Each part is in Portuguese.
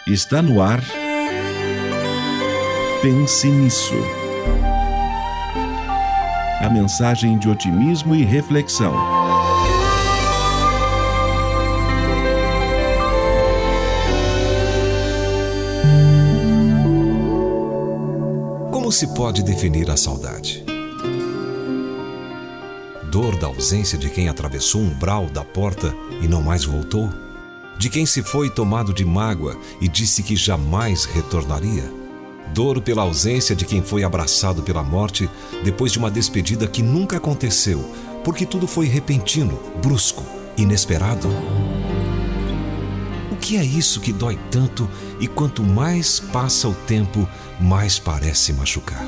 Está no ar. Pense nisso. A mensagem de otimismo e reflexão. Como se pode definir a saudade? Dor da ausência de quem atravessou o umbral da porta e não mais voltou? De quem se foi tomado de mágoa e disse que jamais retornaria? Dor pela ausência de quem foi abraçado pela morte depois de uma despedida que nunca aconteceu, porque tudo foi repentino, brusco, inesperado? O que é isso que dói tanto e quanto mais passa o tempo, mais parece machucar?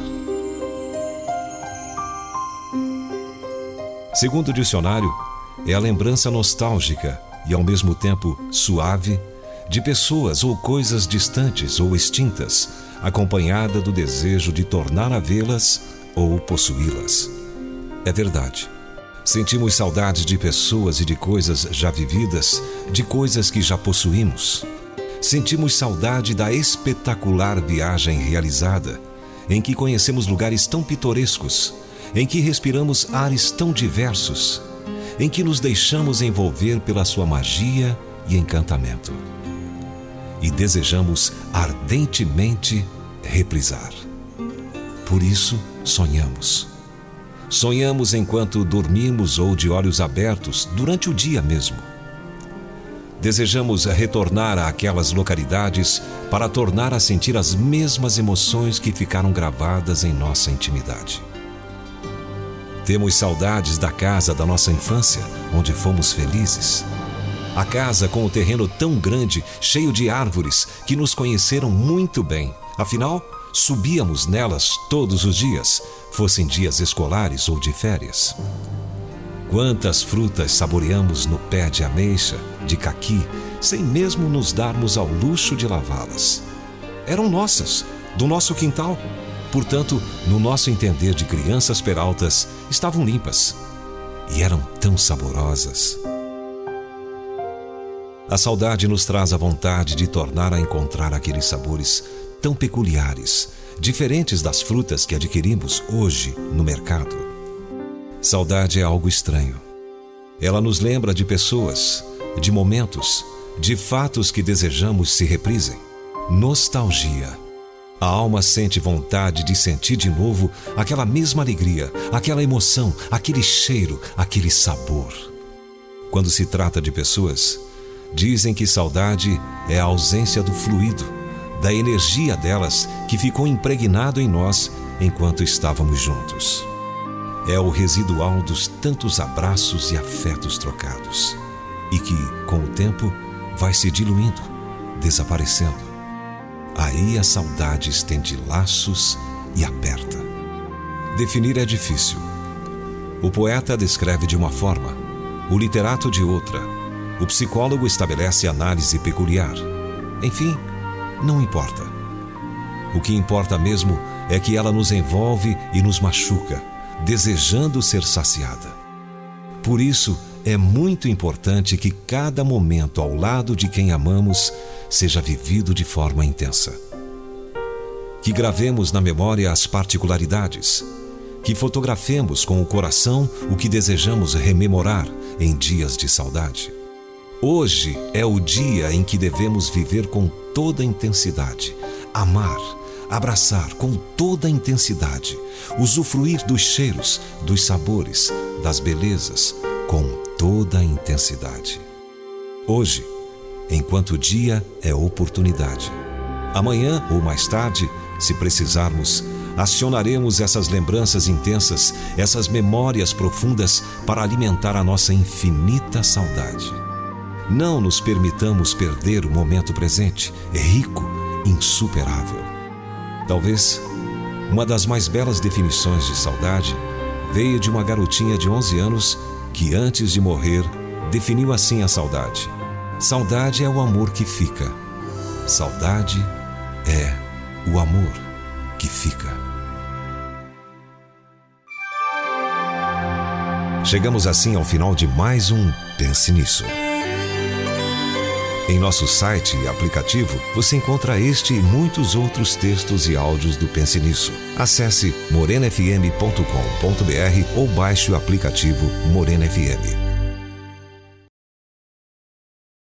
Segundo o dicionário, é a lembrança nostálgica e ao mesmo tempo suave de pessoas ou coisas distantes ou extintas, acompanhada do desejo de tornar a vê-las ou possuí-las. É verdade. Sentimos saudades de pessoas e de coisas já vividas, de coisas que já possuímos. Sentimos saudade da espetacular viagem realizada, em que conhecemos lugares tão pitorescos, em que respiramos ares tão diversos, em que nos deixamos envolver pela sua magia e encantamento. E desejamos ardentemente reprisar. Por isso, sonhamos. Sonhamos enquanto dormimos ou de olhos abertos, durante o dia mesmo. Desejamos retornar àquelas localidades para tornar a sentir as mesmas emoções que ficaram gravadas em nossa intimidade. Temos saudades da casa da nossa infância, onde fomos felizes. A casa com o terreno tão grande, cheio de árvores, que nos conheceram muito bem. Afinal, subíamos nelas todos os dias, fossem dias escolares ou de férias. Quantas frutas saboreamos no pé de ameixa, de caqui, sem mesmo nos darmos ao luxo de lavá-las. Eram nossas, do nosso quintal. Portanto, no nosso entender de crianças peraltas, estavam limpas e eram tão saborosas. A saudade nos traz a vontade de tornar a encontrar aqueles sabores tão peculiares, diferentes das frutas que adquirimos hoje no mercado. Saudade é algo estranho. Ela nos lembra de pessoas, de momentos, de fatos que desejamos se reprisem. Nostalgia. A alma sente vontade de sentir de novo aquela mesma alegria, aquela emoção, aquele cheiro, aquele sabor. Quando se trata de pessoas, dizem que saudade é a ausência do fluido, da energia delas que ficou impregnado em nós enquanto estávamos juntos. É o residual dos tantos abraços e afetos trocados, e que, com o tempo, vai se diluindo, desaparecendo. Aí a saudade estende laços e aperta. Definir é difícil. O poeta descreve de uma forma, o literato de outra, o psicólogo estabelece análise peculiar. Enfim, não importa. O que importa mesmo é que ela nos envolve e nos machuca, desejando ser saciada. Por isso, é muito importante que cada momento ao lado de quem amamos seja vivido de forma intensa. Que gravemos na memória as particularidades, que fotografemos com o coração o que desejamos rememorar em dias de saudade. Hoje é o dia em que devemos viver com toda a intensidade, amar, abraçar com toda a intensidade, usufruir dos cheiros, dos sabores, das belezas, com toda a intensidade. Hoje, enquanto o dia é oportunidade. Amanhã ou mais tarde, se precisarmos, acionaremos essas lembranças intensas, essas memórias profundas para alimentar a nossa infinita saudade. Não nos permitamos perder o momento presente, rico, insuperável. Talvez uma das mais belas definições de saudade veio de uma garotinha de 11 anos que, antes de morrer, definiu assim a saudade. Saudade é o amor que fica. Saudade é o amor que fica. Chegamos assim ao final de mais um Pense Nisso. Em nosso site e aplicativo, você encontra este e muitos outros textos e áudios do Pense Nisso. Acesse morenafm.com.br ou baixe o aplicativo Morena FM.